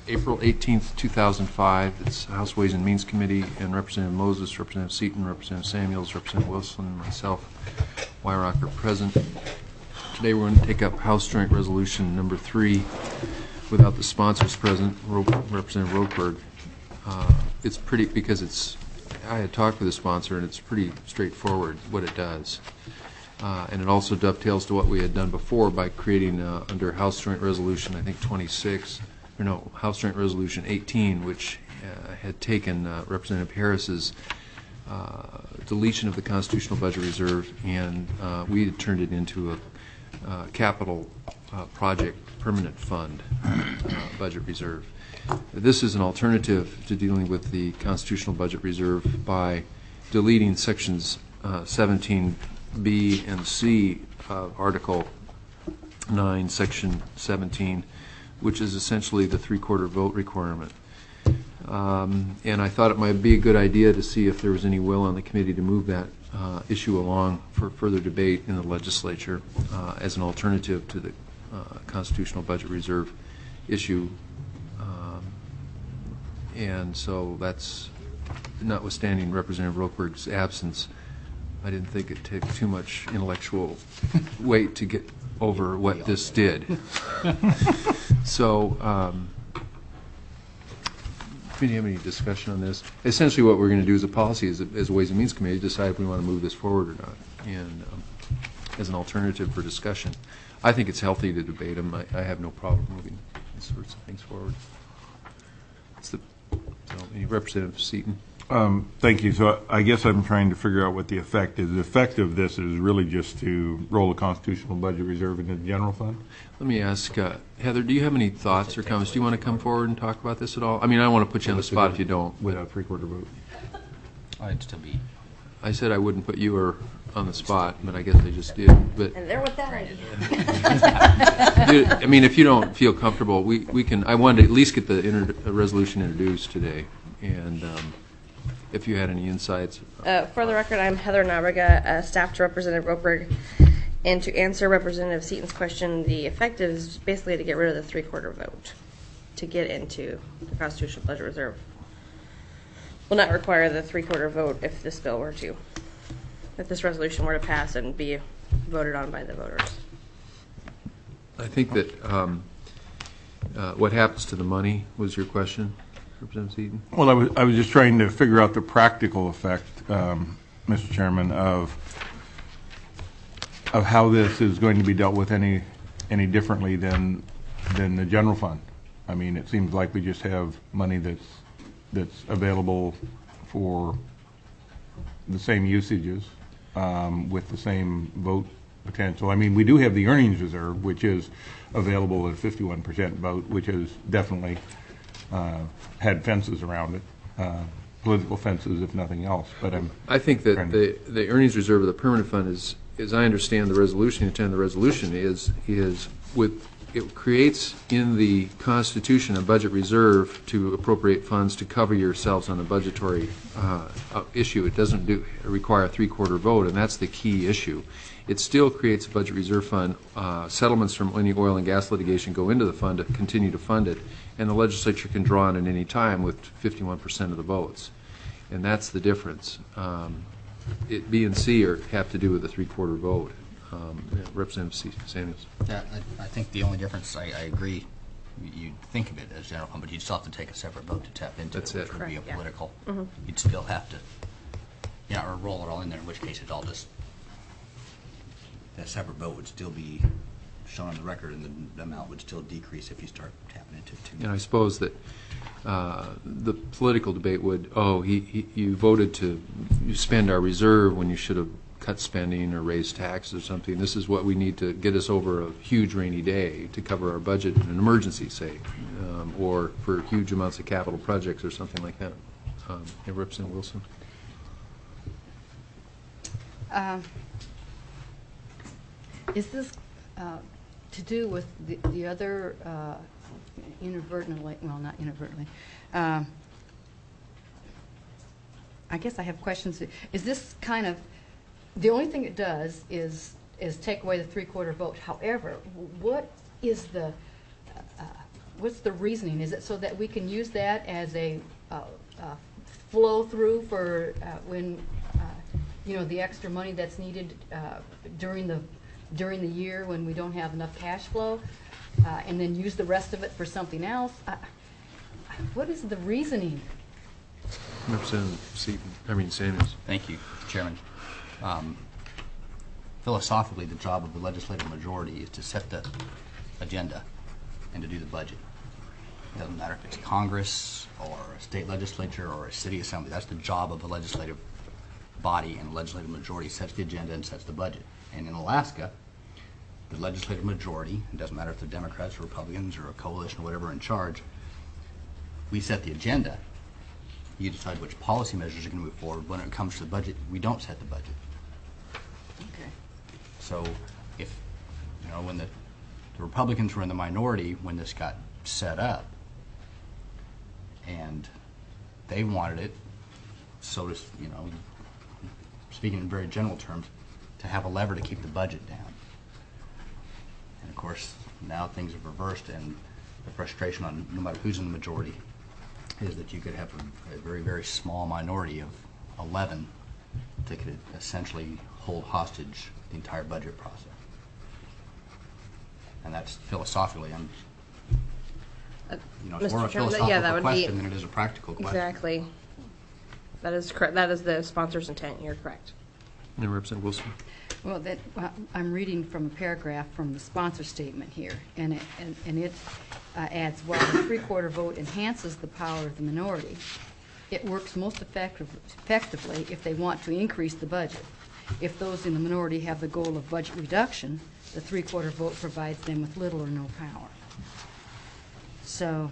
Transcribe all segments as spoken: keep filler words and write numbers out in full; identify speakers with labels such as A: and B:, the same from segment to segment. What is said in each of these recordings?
A: April eighteenth, two thousand five. It's House Ways and Means Committee, and Representative Moses, Representative Seaton, Representative Samuels, Representative Wilson, and myself, Weirach, are present. Today we're going to take up House Joint Resolution number three without the sponsors present, Ro Representative Rokeberg. Uh, it's pretty, because it's, I had talked with the sponsor, and it's pretty straightforward what it does. Uh, and it also dovetails to what we had done before by creating uh, under House Joint Resolution, I think twenty-six, or no, House Joint Resolution eighteen, which uh, had taken uh, Representative Harris's uh, deletion of the Constitutional Budget Reserve, and uh, we had turned it into a uh, capital uh, project permanent fund uh, budget reserve. This is an alternative to dealing with the Constitutional Budget Reserve by deleting sections uh, seventeen B and C of Article nine, Section seventeen, which is essentially the three-quarter vote requirement. Um, and I thought it might be a good idea to see if there was any will on the committee to move that uh, issue along for further debate in the legislature uh, as an alternative to the uh, Constitutional Budget Reserve issue. Um, and so that's, notwithstanding Representative Rokeberg's absence, I didn't think it'd take too much intellectual weight to get over what this did. So, um, do you have any discussion on this? Essentially what we're going to do as a policy, as a, as a Ways and Means Committee, decide if we want to move this forward or not, and um, as an alternative for discussion. I think it's healthy to debate them. I, I have no problem moving these sorts of things forward. It's the, so, any Representative Seaton?
B: Um, thank you. So I guess I'm trying to figure out what the effect is. The effect of this is really just to roll the Constitutional Budget Reserve into the general fund?
A: Let me ask, uh, Heather, do you have any thoughts or comments? Do you want to come forward and talk about this at all? I mean, I don't want to put you on the spot if you don't.
B: Without three-quarter vote.
C: I'd still be.
A: I said I wouldn't put you or on the spot, but I guess I just did. But
D: and there with that idea.
A: I mean, if you don't feel comfortable, we, we can, I wanted to at least get the inter resolution introduced today. And um, if you had any insights.
D: Uh, for the record, I'm Heather Nabriga, uh, staff to Representative Rokeberg. And to answer Representative Seaton's question, the effect is basically to get rid of the three-quarter vote to get into the Constitutional Budget Reserve. Will not require the three-quarter vote if this bill were to, if this resolution were to pass and be voted on by the voters.
A: I think that um, uh, what happens to the money was your question, Representative Seaton?
B: Well, I was, I was just trying to figure out the practical effect, um, Mister Chairman, of of how this is going to be dealt with any any differently than than the general fund. I mean, it seems like we just have money that's that's available for the same usages um, with the same vote potential. I mean, we do have the earnings reserve, which is available at fifty-one percent vote, which has definitely uh, had fences around it, uh, political fences, if nothing else. But I'm
A: I think that the the earnings reserve of the permanent fund is, as I understand the resolution, the intent of the resolution is is with it creates in the Constitution a budget reserve to appropriate funds to cover yourselves on a budgetary uh, issue. It doesn't do, require a three-quarter vote, and that's the key issue. It still creates a budget reserve fund. Uh, settlements from any oil and gas litigation go into the fund to continue to fund it, and the legislature can draw on it at any time with fifty-one percent of the votes, and that's the difference. Um, it, B and C are, have to do with the three-quarter vote. Um, Representative Samuels.
C: Yeah, I, I think the only difference, I, I agree, you'd think of it as general fund, but you'd still have to take a separate vote to tap into
A: That's
C: it, which
A: it.
C: would be a
D: Correct, yeah.
C: political.
D: Mm-hmm.
C: You'd still have to, yeah, or roll it all in there, in which case it all just, that separate vote would still be shown on the record, and the, the amount would still decrease if you start tapping into it too.
A: And I suppose that uh, the political debate would, oh, he, he, you voted to you spend our reserve when you should have cut spending or raise taxes or something. This is what we need to get us over a huge rainy day to cover our budget in an emergency, say, um, or for huge amounts of capital projects or something like that. Um, hey, Representative Wilson.
E: Uh, is this uh, to do with the, the other uh, inadvertently, well, not inadvertently, uh, I guess I have questions. Is this kind of, the only thing it does is is take away the three-quarter vote. However, what is the uh, what's the reasoning? Is it so that we can use that as a uh, uh, flow through for uh, when uh, you know, the extra money that's needed uh, during the during the year when we don't have enough cash flow, uh, and then use the rest of it for something else? Uh, what is the reasoning?
A: Representative Seaton, I mean Samuels.
C: Thank you, Chairman. Um, philosophically, the job of the legislative majority is to set the agenda and to do the budget. It doesn't matter if it's Congress or a state legislature or a city assembly. That's the job of the legislative body, and the legislative majority sets the agenda and sets the budget. And in Alaska, the legislative majority, it doesn't matter if they're Democrats or Republicans or a coalition or whatever in charge, we set the agenda. You decide which policy measures are going to move forward. When it comes to the budget, we don't set the budget.
E: Okay.
C: So if, you know, when the, the Republicans were in the minority when this got set up, and they wanted it, so to, you know, speaking in very general terms, to have a lever to keep the budget down. And of course, now things have reversed, and the frustration on no matter who's in the majority is that you could have a, a very, very small minority of eleven that could essentially hold hostage the entire budget process. And that's philosophically, I'm, you know, it's more a
D: Mister Chairman,
C: philosophical
D: yeah, that would be-
C: question than it is a practical question.
D: Exactly. That is correct. That is the sponsor's intent. You're correct.
A: And Representative Wilson.
E: Well, that, uh, I'm reading from a paragraph from the sponsor statement here, and it, and, and it uh, adds, while the three-quarter vote enhances the power of the minority, it works most effective, effectively if they want to increase the budget. If those in the minority have the goal of budget reduction, the three-quarter vote provides them with little or no power. So,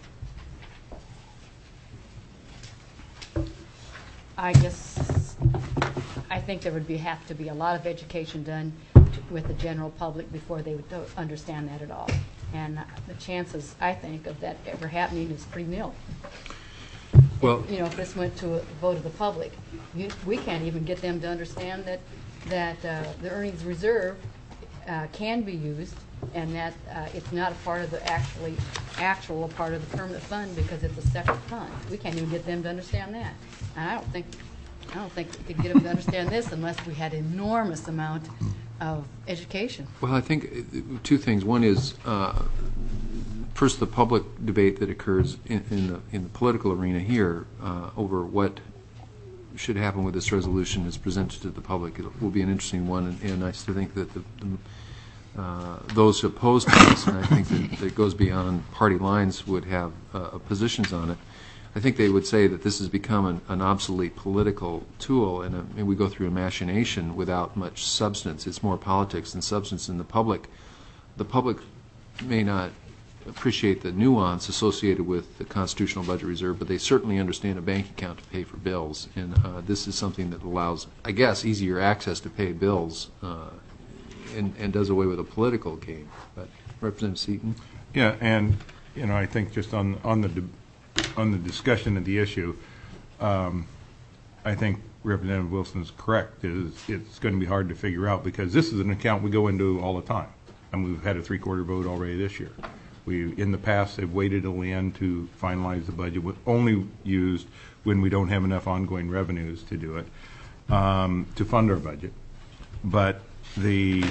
E: I guess I think there would be have to be a lot of education done to, with the general public before they would do, understand that at all. And uh, the chances, I think, of that ever happening is pretty nil.
A: Well,
E: If, you know, if this went to a vote of the public, you, we can't even get them to understand that that uh, the earnings reserve uh, can be used, and that uh, it's not a part of the actually actual part of the permanent fund because it's a separate fund. We can't even get them to understand that. And I don't think I don't think we could get them to understand this unless we had enormous amount of education.
A: Well, I think uh, two things. One is, uh, first, the public debate that occurs in, in the in the political arena here uh, over what should happen with this resolution is presented to the public. It will be an interesting one, and, and I still think that the, the, uh, those opposed to this, and I think that, that it goes beyond party lines, would have uh, positions on it. I think they would say that this has become an, an obsolete political tool, and, a, and we go through a machination without much substance. It's more politics than substance in the public. The public may not appreciate the nuance associated with the constitutional budget reserve, but they certainly understand a bank account to pay for bills, and uh, this is something that allows, I guess, easier access to pay bills uh, and, and does away with a political game. But Representative Seaton?
B: Yeah, and, you know, I think just on, on the on the discussion of the issue, um, I think Representative Wilson is correct. Is it's going to be hard to figure out because this is an account we go into all the time, and we've had a three-quarter vote already this year. We, in the past, have waited till the end to finalize the budget, with only used when we don't have enough ongoing revenues to do it, um, to fund our budget. But the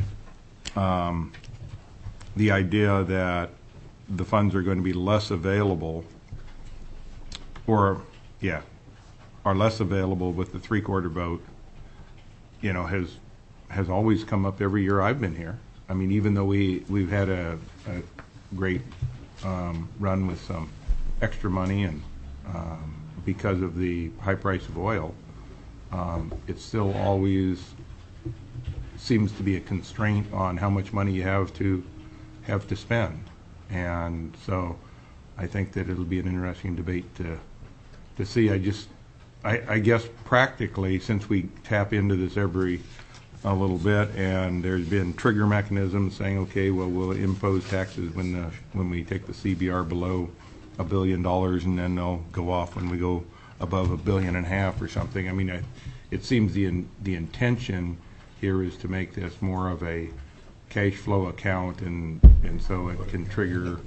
B: um, the idea that the funds are going to be less available, or yeah, are less available with the three-quarter vote, you know, has has always come up every year I've been here. I mean, even though we we've had a, a great um, run with some extra money, and um, because of the high price of oil, um, it still always seems to be a constraint on how much money you have to have to spend. And so I think that it'll be an interesting debate to to see. I just I, I guess practically, since we tap into this every a little bit, and there's been trigger mechanisms saying, okay, well, we'll impose taxes when the when we take the C B R below a billion dollars, and then they'll go off when we go above a billion and a half or something. I mean, I, it seems the in, the intention here is to make this more of a cash flow account, and and so it can trigger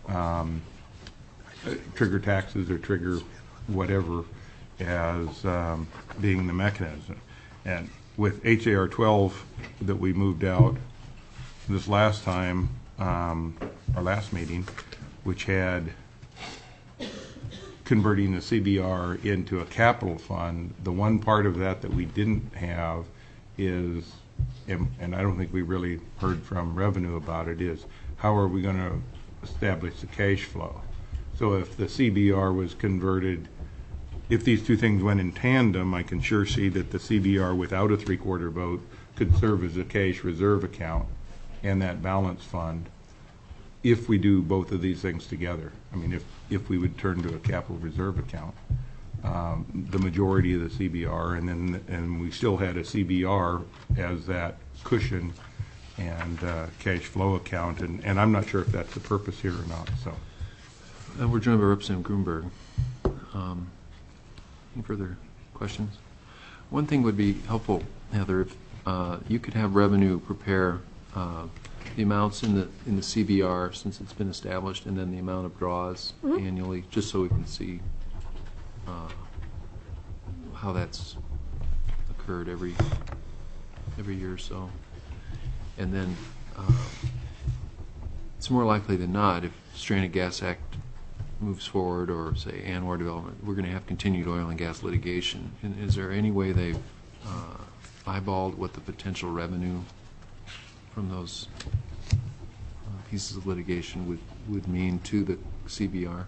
B: um, trigger taxes or trigger whatever as um, being the mechanism. And with H A R twelve that we moved out this last time, um, our last meeting, which had converting the C B R into a capital fund, the one part of that that we didn't have is, and, and I don't think we really heard from revenue about it, is how are we going to establish the cash flow? So if the C B R was converted, if these two things went in tandem, I can sure see that the C B R without a three-quarter vote could serve as a cash reserve account and that balance fund if we do both of these things together. I mean, if, if we would turn to a capital reserve account, um, the majority of the C B R, and then and we still had a C B R as that cushion and uh, cash flow account, and, and I'm not sure if that's the purpose here or not. So,
A: Uh, we're joined by Representative Grunberg. Um, any further questions? One thing would be helpful, Heather, if uh, you could have revenue prepare uh, the amounts in the in the C B R since it's been established, and then the amount of draws mm-hmm. annually, just so we can see uh, how that's occurred every every year or so. And then uh, it's more likely than not, if Stranded Gas Act moves forward, or say ANWR development, we're going to have continued oil and gas litigation. And is there any way they've uh, eyeballed what the potential revenue from those uh, pieces of litigation would, would mean to the C B R?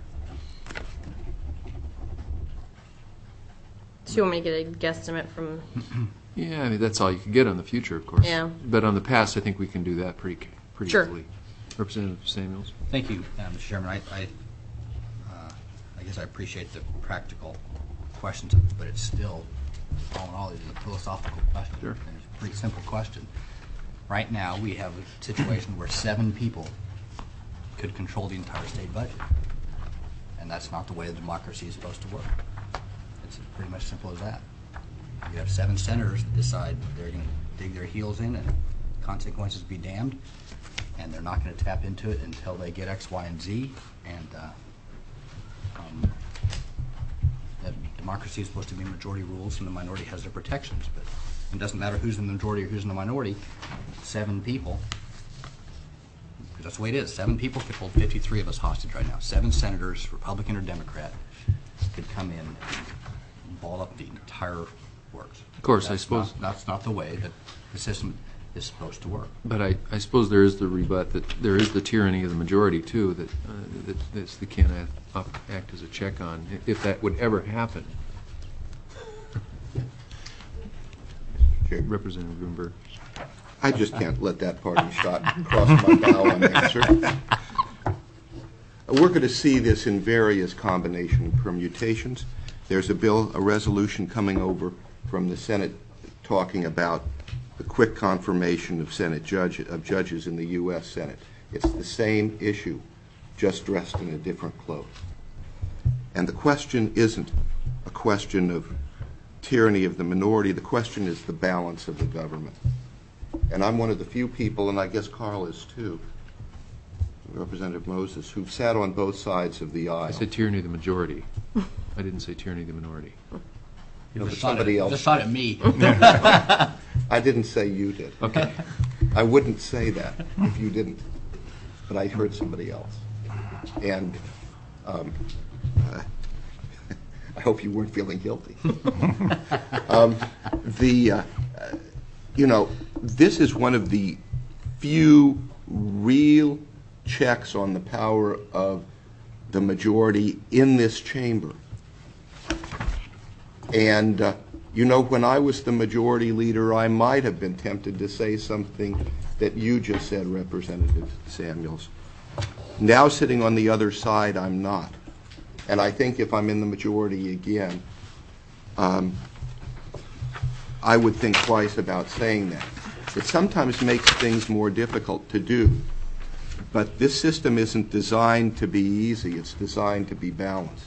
D: So you want me to get a guesstimate from...
A: Yeah, I mean, that's all you could get on the future, of course.
D: Yeah.
A: But on the past, I think we can do that pretty, pretty
D: sure.
A: easily. Representative Samuels.
C: Thank you, uh, Mister Chairman. I, I, uh, I guess I appreciate the practical questions, but it's still, all in all, it is a philosophical question.
A: Sure.
C: And it's a pretty simple question. Right now, we have a situation where seven people could control the entire state budget. And that's not the way the democracy is supposed to work. It's pretty much simple as that. You have seven senators that decide they're going to dig their heels in and consequences be damned, and they're not going to tap into it until they get X, Y, and Z. And uh, um, that democracy is supposed to be majority rules, and the minority has their protections. But it doesn't matter who's in the majority or who's in the minority. Seven people, because that's the way it is. Seven people could hold fifty-three of us hostage right now. Seven senators, Republican or Democrat, could come in and ball up the entire works.
A: Of course,
C: that's
A: I suppose.
C: Not, that's not the way that the system is supposed to work.
A: But I, I suppose there is the rebut that there is the tyranny of the majority, too, that, uh, that, that they can't act, act as a check on, if that would ever happen. Representative Grunberg.
F: I just can't let that parting shot cross my bow unanswered. We're going to see this in various combination permutations. There's a bill, a resolution coming over from the Senate talking about the quick confirmation of Senate judge, of judges in the U S Senate. It's the same issue, just dressed in a different cloak. And the question isn't a question of tyranny of the minority. The question is the balance of the government. And I'm one of the few people, and I guess Carl is too, Representative Moses, who've sat on both sides of the aisle.
A: I said tyranny of the majority. I didn't say tyranny of the minority.
F: You know,
C: Just
F: but somebody
C: shot at,
F: else.
C: Just shot at me.
F: I didn't say you did.
A: Okay.
F: I wouldn't say that if you didn't, but I heard somebody else. And um, uh, I hope you weren't feeling guilty. um, the, uh, uh, you know, this is one of the few real checks on the power of the majority in this chamber. And, uh, you know, when I was the majority leader, I might have been tempted to say something that you just said, Representative Samuels. Now, sitting on the other side, I'm not. And I think if I'm in the majority again, um, I would think twice about saying that. It sometimes makes things more difficult to do. But this system isn't designed to be easy. It's designed to be balanced.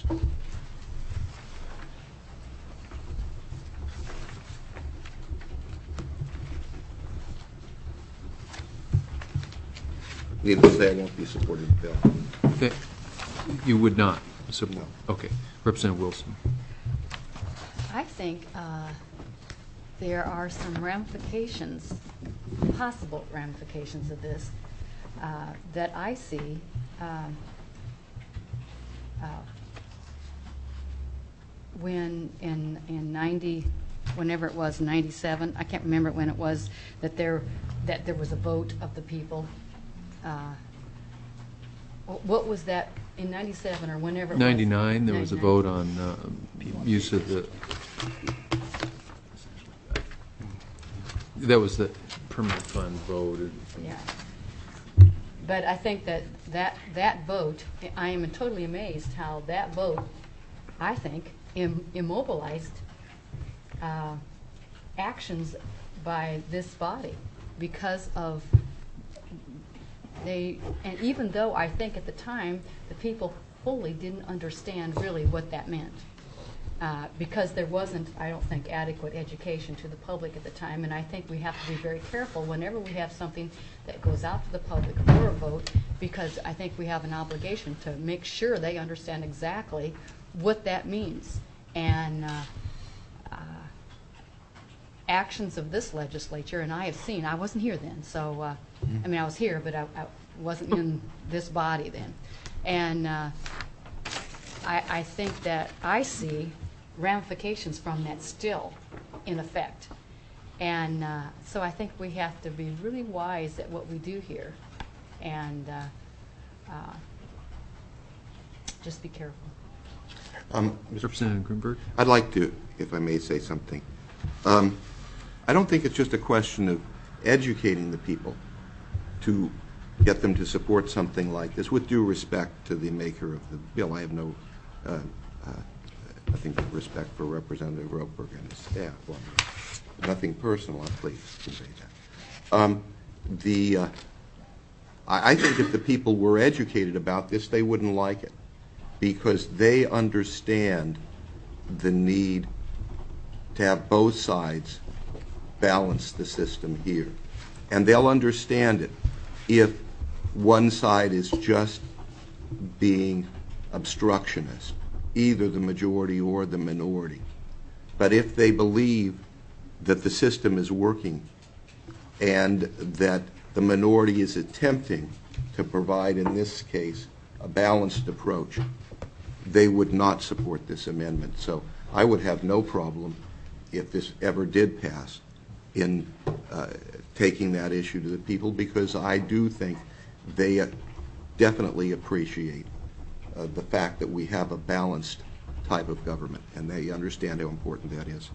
F: Needless to say, I won't be supporting the bill.
A: Th- You would not
F: No.
A: support? Okay. Representative Wilson.
E: I think uh, there are some ramifications, possible ramifications of this uh, that I see. Um, uh, when in in ninety, whenever it was ninety-seven, I can't remember when it was that there that there was a vote of the people. Uh, what was that in ninety-seven or whenever it was?
A: ninety-nine, there was a
E: ninety-nine.
A: vote on uh, use of the, that was the permanent fund vote.
E: Yeah. But I think that that, that vote, I am totally amazed how that vote, I think, im- immobilized uh, actions by this body because of they, and even though I think at the time the people fully didn't understand really what that meant. Uh, because there wasn't, I don't think, adequate education to the public at the time, and I think we have to be very careful whenever we have something that goes out to the public for a vote, because I think we have an obligation to make sure they understand exactly what that means. And uh, uh, actions of this legislature, and I have seen, I wasn't here then, so, uh, I mean, I was here, but I, I wasn't in this body then. And uh, I, I think that I see ramifications from that still in effect. And uh, so I think we have to be really wise at what we do here and uh, uh, just be careful.
F: Um,
A: Representative Greenberg.
F: I'd like to, if I may say something. Um, I don't think it's just a question of educating the people to get them to support something like this. With due respect to the maker of the bill, I have no uh, uh, nothing but respect for Representative Roper and his staff. Well, nothing personal, please convey that. Um, the, uh, I, I think if the people were educated about this, they wouldn't like it, because they understand the need to have both sides balance the system here. And they'll understand it if one side is just being obstructionist, either the majority or the minority. But if they believe that the system is working and that the minority is attempting to provide, in this case, a balanced approach, they would not support this amendment. So I would have no problem, if this ever did pass, in uh, taking that issue to the people, because I do think they uh, definitely appreciate uh, the fact that we have a balanced type of government, and they understand how important that is.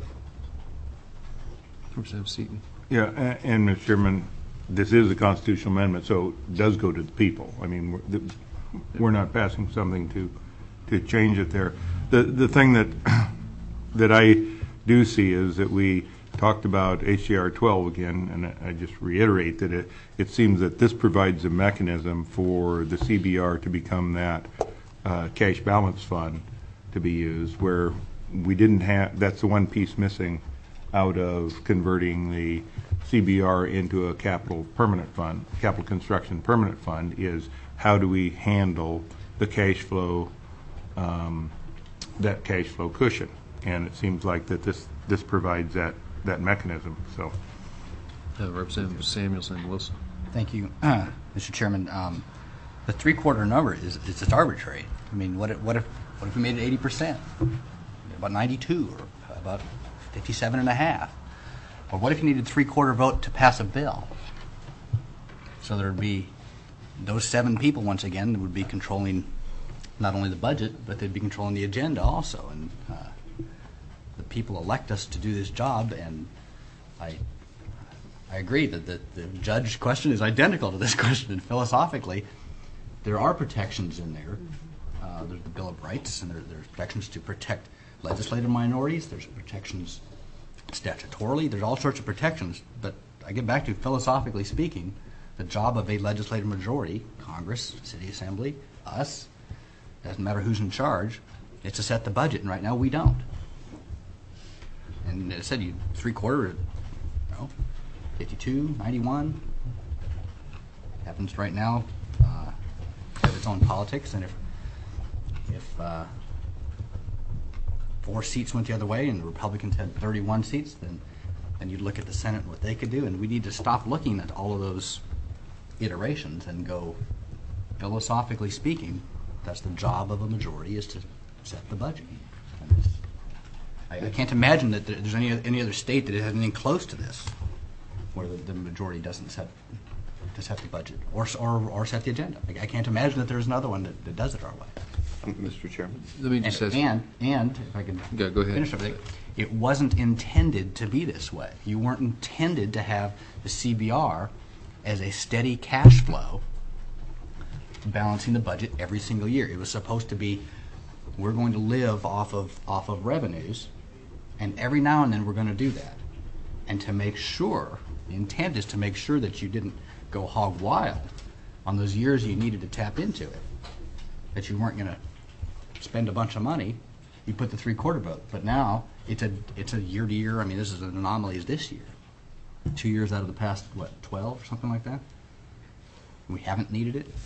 A: Representative Seaton.
B: Yeah, a- and, Mister Chairman, this is a constitutional amendment, so it does go to the people. I mean, we're, the, we're not passing something to to change it there. The the thing that that I do see is that we talked about H J R twelve again, and I just reiterate that it, it seems that this provides a mechanism for the C B R to become that uh, cash balance fund to be used, where we didn't have, that's the one piece missing out of converting the C B R into a capital permanent fund, capital construction permanent fund, is how do we handle the cash flow, um, that cash flow cushion. And it seems like that this, this provides that, that mechanism. So,
A: Uh, Representative Samuelson and Wilson.
C: Thank you, uh, Mister Chairman. Um, the three-quarter number is, is just arbitrary. I mean, what if, what if, what if we made it eighty percent? About ninety-two, or about fifty-seven and a half? Or what if you needed three-quarter vote to pass a bill? So there would be those seven people, once again, that would be controlling not only the budget, but they'd be controlling the agenda also. And uh, the people elect us to do this job, and I I agree that the, the judge question is identical to this question, and philosophically, there are protections in there. Uh, there's the Bill of Rights, and there, there's protections to protect legislative minorities. There's protections statutorily. There's all sorts of protections. But I get back to, philosophically speaking, the job of a legislative majority, Congress, City Assembly, us, doesn't matter who's in charge, it's to set the budget, and right now we don't. And as I said, you three-quarter, you know, fifty-two, ninety-one, happens right now. Uh, its own politics, and if if uh, four seats went the other way and the Republicans had thirty-one seats, then then you'd look at the Senate and what they could do, and we need to stop looking at all of those iterations and go, philosophically speaking, that's the job of a majority, is to set the budget. And it's, I, I can't imagine that there's any any other state that has anything close to this, where the, the majority doesn't set to set the budget or or, or set the agenda. I, I can't imagine that there's another one that, that does it our way.
F: Mister Chairman?
A: Let me just
C: And,
A: ask.
C: and and if I can
A: Yeah, go ahead.
C: finish everything, it wasn't intended to be this way. You weren't intended to have the C B R as a steady cash flow balancing the budget every single year. It was supposed to be, we're going to live off of off of revenues, and every now and then we're going to do that. And to make sure, the intent is to make sure that you didn't go hog wild on those years you needed to tap into it, that you weren't going to spend a bunch of money. You put the three-quarter vote, but now it's a it's a year to year. I mean, this is an anomaly. Is this year, two years out of the past, what, twelve or something like that? We haven't needed it.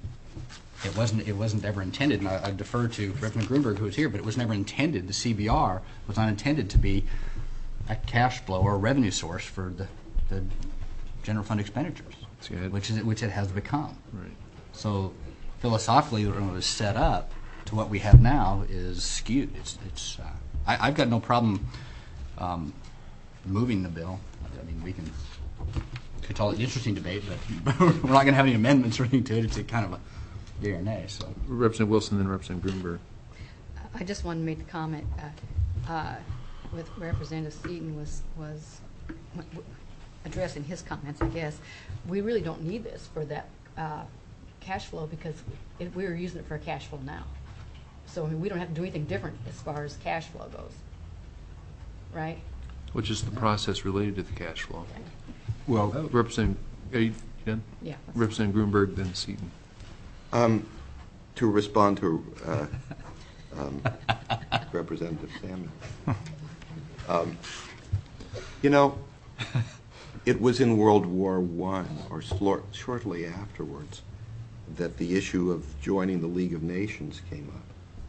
C: It wasn't. It wasn't ever intended. And I, I defer to Representative Grunberg, who was here, but it was never intended. The C B R was not intended to be a cash flow or a revenue source for the, the general fund expenditures,
A: See, I-
C: which is which it has become.
A: Right.
C: So philosophically, when it was set up to what we have now is skewed. It's it's. Uh, I, I've got no problem um, moving the bill. I mean, we can could call it an interesting debate, but we're not going to have any amendments or anything to it. It's a kind of a yea or nay. So
A: Representative Wilson, then Representative Grunberg.
E: I just wanted to make the comment uh, uh, with Representative Seaton was was w- w- addressing his comments. I guess we really don't need this for that uh, cash flow because it, we're using it for cash flow now. So I mean, we don't have to do anything different as far as cash flow goes, right?
A: Which is the process related to the cash flow.
B: Well,
A: Representative, are you done?
E: Yeah.
A: Representative Grunberg, then Seaton.
F: Um, to respond to uh, um, Representative Samuel. Um, you know, it was in World War One or slor- shortly afterwards that the issue of joining the League of Nations came up.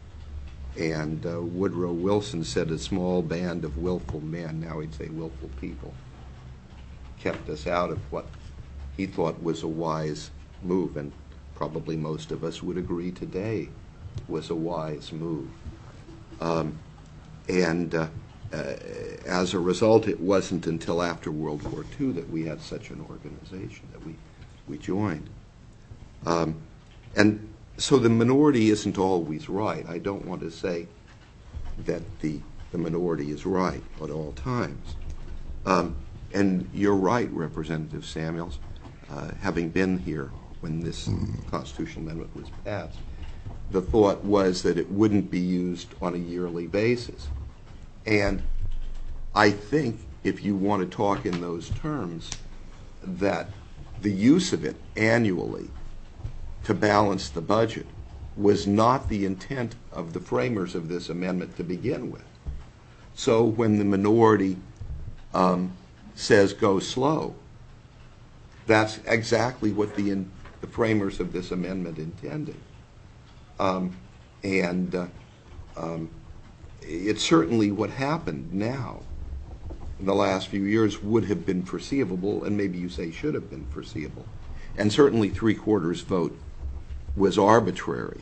F: And uh, Woodrow Wilson said a small band of willful men, now he'd say willful people, kept us out of what he thought was a wise move, and probably most of us would agree today was a wise move. Um, and uh, uh, as a result, it wasn't until after World War Two that we had such an organization that we, we joined. Um, and so the minority isn't always right. I don't want to say that the, the minority is right at all times. Um, and you're right, Representative Samuels, uh, having been here when this constitutional amendment was passed, the thought was that it wouldn't be used on a yearly basis. And I think if you want to talk in those terms, that the use of it annually to balance the budget was not the intent of the framers of this amendment to begin with. So when the minority um, says go slow, that's exactly what the, in, the framers of this amendment intended. Um, and uh, um, it's certainly what happened now in the last few years would have been foreseeable, and maybe you say should have been foreseeable. And certainly three-quarters vote was arbitrary.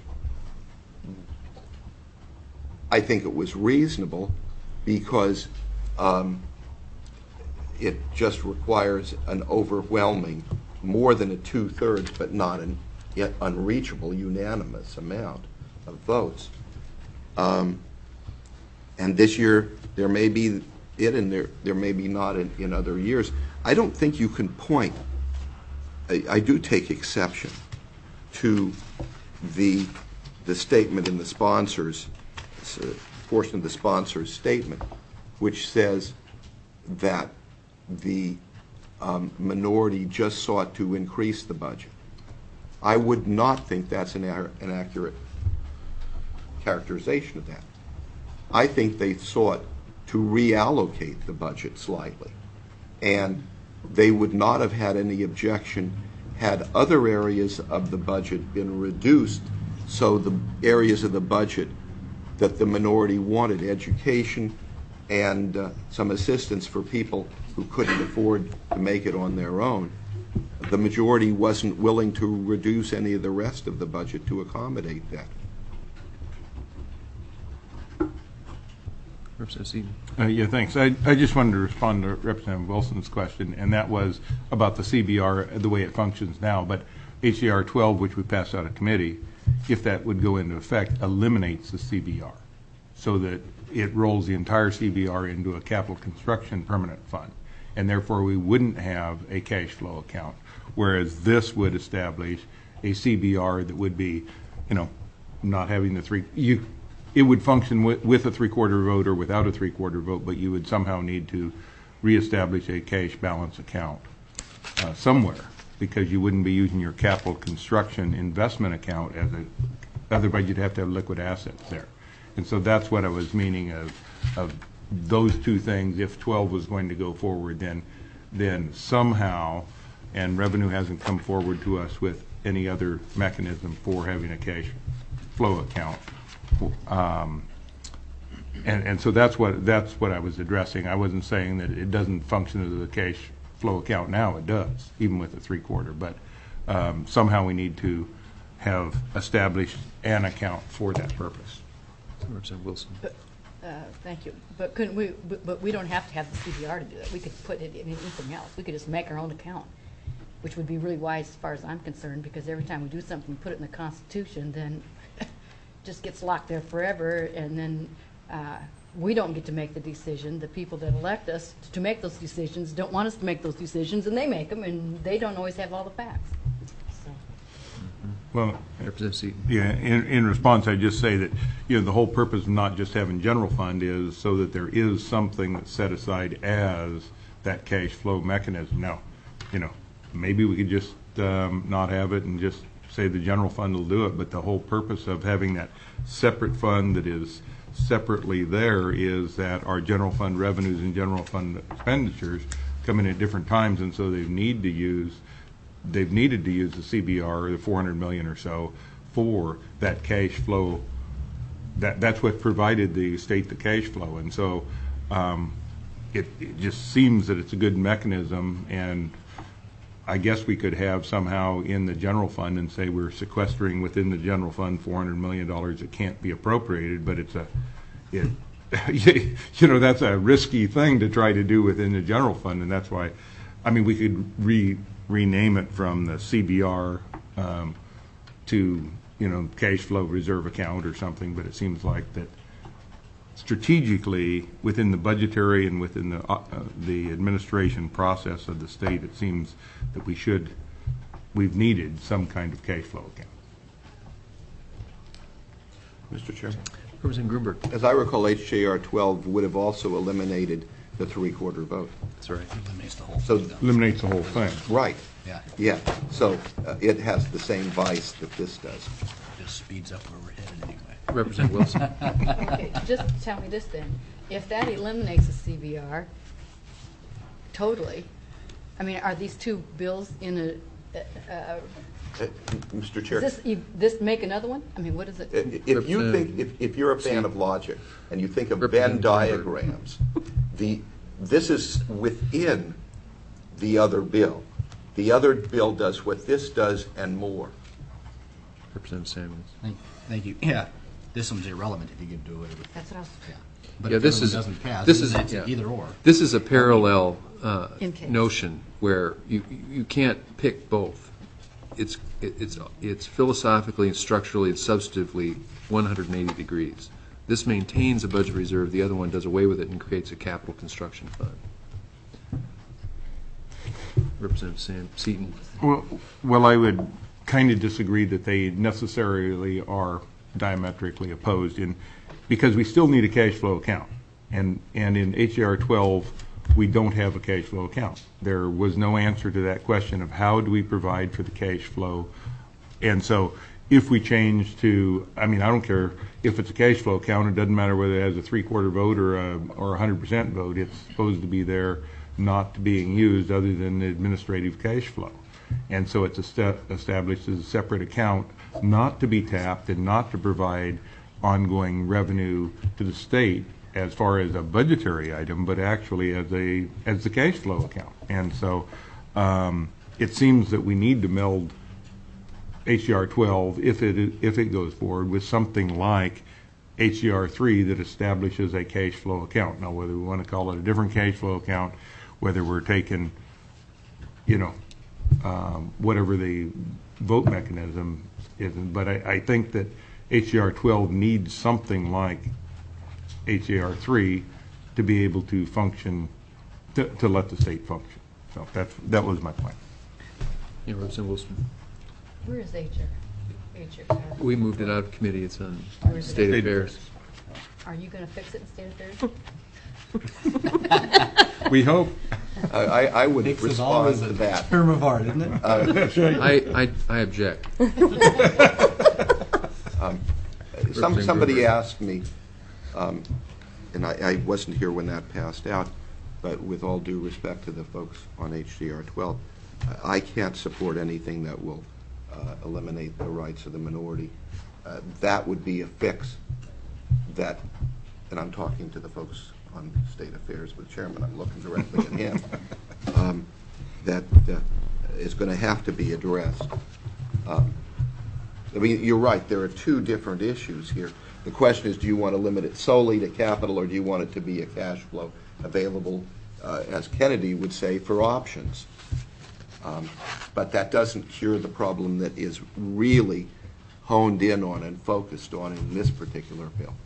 F: I think it was reasonable because um, it just requires an overwhelming, more than a two-thirds, but not an yet unreachable, unanimous amount of votes. Um, and this year, there may be it, and there, there may be not in, in other years. I don't think you can point, I, I do take exception to the, the statement in the sponsors, uh, portion of the sponsor's statement, which says that the um, minority just sought to increase the budget. I would not think that's an, an accurate characterization of that. I think they sought to reallocate the budget slightly, and they would not have had any objection had other areas of the budget been reduced, so the areas of the budget that the minority wanted, education and uh, some assistance for people who couldn't afford to make it on their own, the majority wasn't willing to reduce any of the rest of the budget to accommodate that.
A: Representative Seaton.
B: Uh, yeah, thanks. I, I just wanted to respond to Representative Wilson's question, and that was about the C B R, the way it functions now. But H J R twelve, which we passed out of committee, if that would go into effect, eliminates the C B R so that it rolls the entire C B R into a capital construction permanent fund. And therefore, we wouldn't have a cash flow account, whereas this would establish a C B R that would be, you know, not having the three, you, it would function with, with a three-quarter vote or without a three-quarter vote, but you would somehow need to reestablish a cash balance account uh, somewhere, because you wouldn't be using your capital construction investment account as a, otherwise you'd have to have liquid assets there. And so that's what I was meaning of, of those two things. If twelve was going to go forward, then, then somehow, and revenue hasn't come forward to us with any other mechanism for having a cash flow account. Um, and, and so that's what, that's what I was addressing. I wasn't saying that it doesn't function as a cash flow account now. It does, even with a three-quarter. But um, somehow we need to have established an account for that purpose.
A: Representative Wilson.
E: But, uh, thank you. But couldn't we, but, but we don't have to have the C B R to do that. We could put it in anything else. We could just make our own account, which would be really wise as far as I'm concerned, because every time we do something, put it in the Constitution, then it just gets locked there forever, and then uh, we don't get to make the decision. The people that elect us to make those decisions don't want us to make those decisions, and they make them, and they don't always have all the facts. So.
B: Well,
A: Representative Seaton.
B: yeah, in, in response, I just say that, you know, the whole purpose of not just having general fund is so that there is something that's set aside as that cash flow mechanism. Now, you know, maybe we could just um, not have it and just say the general fund will do it, but the whole purpose of having that separate fund that is separately there is that our general fund revenues and general fund expenditures come in at different times, and so they need to use they've needed to use the C B R, the four hundred million or so, for that cash flow. That that's what provided the state the cash flow, and so um, it, it just seems that it's a good mechanism. And I guess we could have somehow in the general fund and say we're sequestering within the general fund four hundred million dollars that can't be appropriated, but it's a it. You know, that's a risky thing to try to do within the general fund, and that's why, I mean, we could re. rename it from the C B R um, to, you know, cash flow reserve account or something, but it seems like that strategically within the budgetary and within the uh, the administration process of the state, it seems that we should, we've needed some kind of cash flow account.
F: Mister Chairman?
A: Representative Gruenberg.
F: As I recall, H J R twelve would have also eliminated the three-quarter vote.
A: That's right.
C: Eliminates the whole
F: So-
C: thing. though.
B: Eliminates the whole thing.
F: Right.
C: Yeah,
F: Yeah. So uh, it has the same vice that this does.
C: just speeds up where we're headed anyway.
A: Representative Wilson.
E: Okay, just tell me this then. If that eliminates the C B R totally, I mean, are these two bills in a, uh,
F: Uh, Mister Chair?
E: does this, you- this make another one? I mean, what is it?
F: If you think, if, if you're a fan of logic and you think of Venn
A: Representative
F: diagrams, the, this is within the other bill. The other bill does what this does and more.
A: Representative Samuels.
C: Thank, thank you. Yeah, this one's irrelevant if you can do whatever.
E: That's what I was,
C: Yeah. But
A: Yeah,
C: if
A: this
C: the other
A: is
C: one doesn't pass,
A: this is
C: then it's
A: yeah.
C: either or.
A: This is a parallel uh,
E: In case.
A: notion where you you can't pick both. It's it, it's it's philosophically and structurally and substantively one hundred eighty degrees. This maintains a budget reserve. The other one does away with it and creates a capital construction fund. Representative Sam Seaton.
B: Well, well, I would kind of disagree that they necessarily are diametrically opposed, in because we still need a cash flow account, and and in H R twelve we don't have a cash flow account. There was no answer to that question of how do we provide for the cash flow, and so if we change to, I mean, I don't care if it's a cash flow account. It doesn't matter whether it has a three-quarter vote or a or a one hundred percent vote. It's supposed to be there, not being used other than the administrative cash flow. And so it's esta- established as a separate account, not to be tapped and not to provide ongoing revenue to the state as far as a budgetary item, but actually as a, as the cash flow account. And so um, it seems that we need to meld H D R twelve, if it, if it goes forward, with something like H D R three that establishes a cash flow account. Now, whether we want to call it a different cash flow account, whether we're taking, you know, um, whatever the vote mechanism is, but I, I think that H D R twelve needs something like H D R three to be able to function, to, to let the state function. So that's, that was my point.
A: Yeah, Representative Wilson.
E: Where is H R? H R?
A: We moved it out of committee. It's on
E: Where is it?
A: State
B: State
A: Affairs.
E: Are you going to fix it in State Affairs?
B: We hope.
F: I, I I would
G: Takes as
F: respond
G: always
F: to
G: a
F: that.
G: term of art, isn't it?
B: That's right.
A: I, I, I object.
F: Some,
A: Representative
F: somebody
A: Gruber.
F: asked me, um, and I, I wasn't here when that passed out, but with all due respect to the folks on H D R twelve, I can't support anything that will uh, eliminate the rights of the minority. Uh, That would be a fix that, and I'm talking to the folks on State Affairs with Chairman, I'm looking directly at him, um, that uh, is going to have to be addressed. Um, I mean, you're right, there are two different issues here. The question is, do you want to limit it solely to capital, or do you want it to be a cash flow available, uh, as Kennedy would say, for options? Um, But that doesn't cure the problem that is really honed in on and focused on in this particular bill.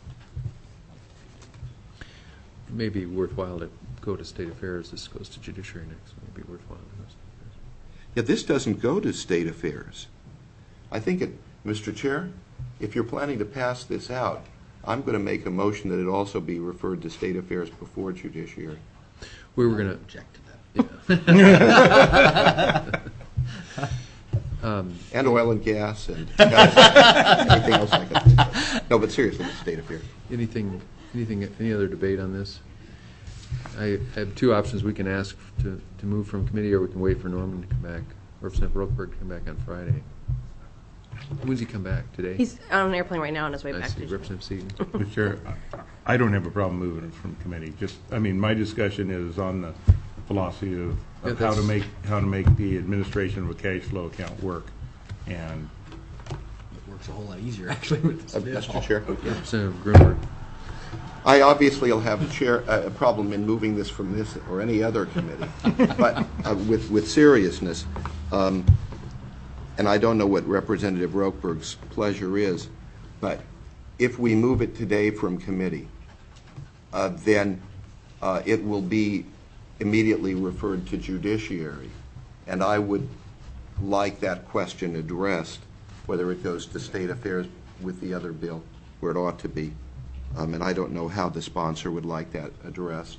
A: It may be worthwhile to go to State Affairs. This goes to Judiciary next. It may be worthwhile to go to State Affairs.
F: Yeah, this doesn't go to State Affairs. I think it, Mister Chair, if you're planning to pass this out, I'm going to make a motion that it also be referred to State Affairs before Judiciary.
A: We were going
C: Object to that.
A: to. Um,
F: And oil and gas and anything else I can think of. No, but seriously, it's State Affairs.
A: anything, anything, any other debate on this? I have two options. We can ask to, to move from committee, or we can wait for Norman to come back, Representative Rokeberg to come back on Friday. When's he come back? Today?
D: He's on an airplane right now on his way
A: I
D: back.
A: see.
D: to-
A: Representative Seaton.
B: Mister Chair, I don't have a problem moving it from committee. Just, I mean, my discussion is on the philosophy of,
A: Yeah,
B: of how to
A: that's-
B: make, how to make the administration of a cash flow account work. And
C: It works a whole lot easier, actually, with this
F: Uh,
C: bill.
F: Mister Chair?
A: Representative Grunberg.
F: I obviously will have a chair, a a problem in moving this from this or any other committee, but uh, with, with seriousness, um, and I don't know what Representative Rokeberg's pleasure is, but if we move it today from committee, uh, then uh, it will be immediately referred to judiciary, and I would like that question addressed, whether it goes to State Affairs with the other bill, where it ought to be. Um, and I don't know how the sponsor would like that addressed,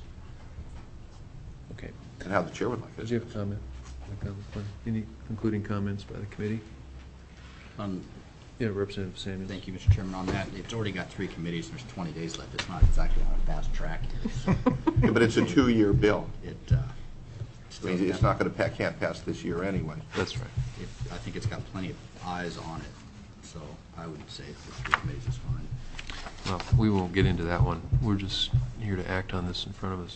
A: Okay.
F: and how the chair would like
A: Did
F: it.
A: you have a comment? Any concluding comments by the committee?
C: Um,
A: Yeah, Representative Samuels.
C: Thank you, Mister Chairman, on that. It's already got three committees, and there's twenty days left. It's not exactly on a fast track.
F: Yeah, but it's a two-year bill.
C: It, uh,
F: I
C: still
F: mean, it's
C: got-
F: not going to, can't pass this year anyway.
A: That's right.
C: it- I think it's got plenty of eyes on it, so I would say the three committees is fine.
A: Well, we won't get into that one. We're just here to act on this in front of us.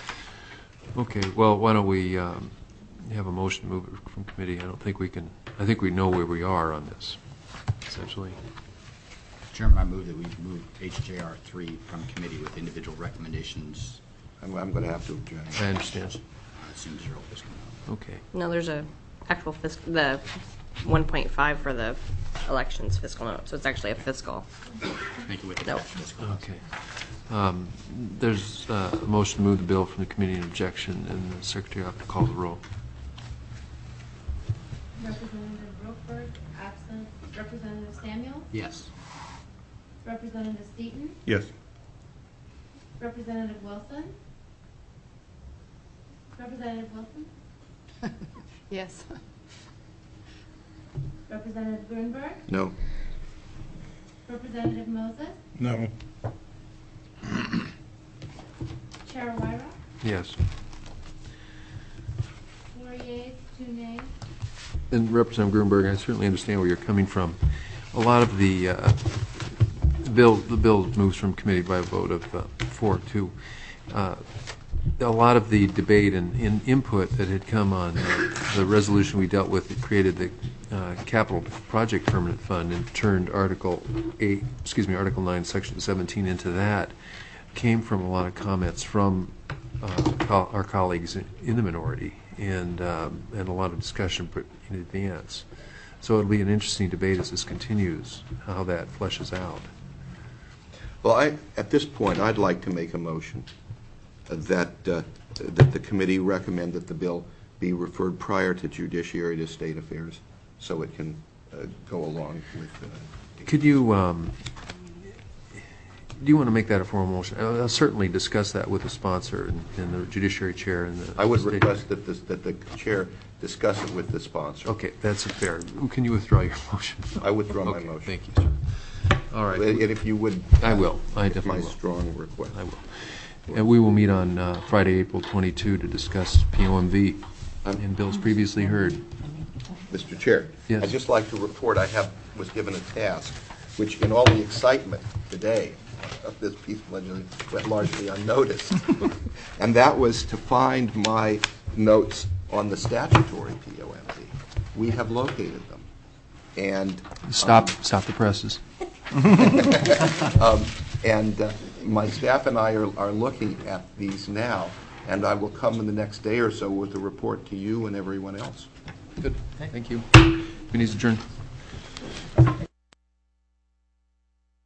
A: Okay, well, why don't we um, have a motion to move it from committee? I don't think we can, I think we know where we are on this, essentially.
C: Chairman, I move that we move H J R three from committee with individual recommendations.
F: I'm, I'm going to have to object.
A: I understand.
C: Uh, Assume zero fiscal amount.
A: Okay.
D: No, there's a actual fiscal, the one point five for the elections fiscal note, so it's actually a fiscal.
C: Make it with the
D: No.
C: cash fiscal. amount.
A: Okay. Um, There's uh, a motion to move the bill from the committee in objection, and the secretary will have to call the roll.
H: Representative Rokeberg, absent. Representative Samuel?
C: Yes.
H: Representative Seaton?
B: yes,
H: Representative Wilson? Representative Wilson?
E: Yes.
H: Representative Grunberg?
F: No.
H: Representative Moses?
B: no,
H: Chair Wyra?
A: Yes.
H: Four yeas, two nays.
A: And Representative Gruenberg, I certainly understand where you're coming from. A lot of the uh, bill, the bill moves from committee by a vote of uh, four to. Uh, a lot of the debate and, and input that had come on uh, the resolution we dealt with that created the uh, capital project permanent fund and turned Article eight, excuse me, Article nine, Section seventeen into that, came from a lot of comments from uh, co our colleagues in the minority, and um, and a lot of discussion in advance. So it'll be an interesting debate as this continues, how that fleshes out.
F: Well, I, at this point, I'd like to make a motion that uh, that the committee recommend that the bill be referred prior to Judiciary to State Affairs, so it can uh, go along with. Uh,
A: Could you, um, do you want to make that a formal motion? I'll, I'll certainly discuss that with the sponsor and, and the Judiciary Chair and the.
F: I would
A: state.
F: request that, this, that the chair discuss it with the sponsor.
A: Okay, that's fair. Can you withdraw your motion?
F: I withdraw my
A: Okay,
F: motion.
A: Thank you, sir. All right.
F: And if you would.
A: I will. I
F: it's
A: definitely
F: my
A: will.
F: strong request.
A: I will. And we will meet on uh, Friday, April twenty-second to discuss P O M V and bills previously heard.
F: Mister Chair,
A: Yes.
F: I'd just like to report I have was given a task, which in all the excitement today of this piece of legislation went largely unnoticed, and that was to find my notes on the statutory P O M V. We have located them, and
A: Stop, stop the presses.
F: um, and uh, my staff and I are, are looking at these now, and I will come in the next day or so with a report to you and everyone else.
A: Good. Thank you. We need to adjourn.